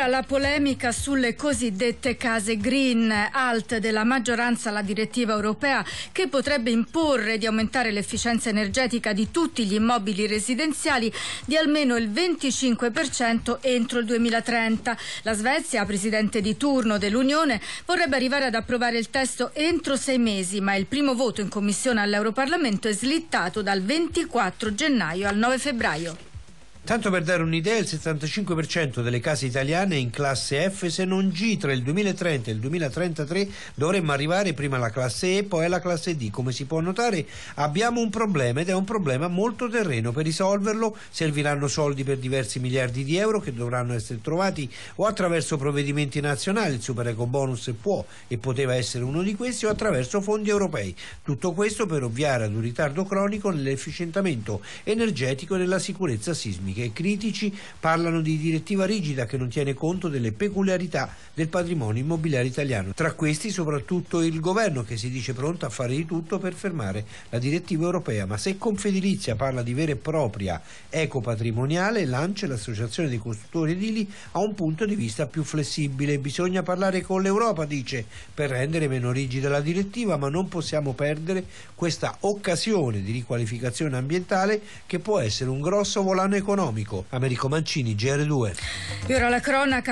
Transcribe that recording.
ora la polemica sulle cosiddette case green, alt della maggioranza alla direttiva europea che potrebbe imporre di aumentare l'efficienza energetica di tutti gli immobili residenziali di almeno il 25% entro il 2030. La Svezia, presidente di turno dell'Unione, vorrebbe arrivare ad approvare il testo entro 6 mesi, ma il primo voto in commissione all'Europarlamento è slittato dal 24 gennaio al 9 febbraio. Tanto per dare un'idea, il 75% delle case italiane è in classe F se non G. Tra il 2030 e il 2033 dovremmo arrivare prima alla classe E, poi alla classe D. Come si può notare, abbiamo un problema ed è un problema molto terreno. Per risolverlo serviranno soldi per diversi miliardi di euro che dovranno essere trovati o attraverso provvedimenti nazionali, il super ecobonus può e poteva essere uno di questi, o attraverso fondi europei. Tutto questo per ovviare ad un ritardo cronico nell'efficientamento energetico e nella sicurezza sismica. I critici parlano di direttiva rigida che non tiene conto delle peculiarità del patrimonio immobiliare italiano. Tra questi soprattutto il governo, che si dice pronto a fare di tutto per fermare la direttiva europea. Ma se Confedilizia parla di vera e propria ecopatrimoniale, l'ANCE, l'associazione dei costruttori edili, ha un punto di vista più flessibile. Bisogna parlare con l'Europa, dice, per rendere meno rigida la direttiva, ma non possiamo perdere questa occasione di riqualificazione ambientale che può essere un grosso volano economico. Americo Mancini, GR2. E ora la cronaca.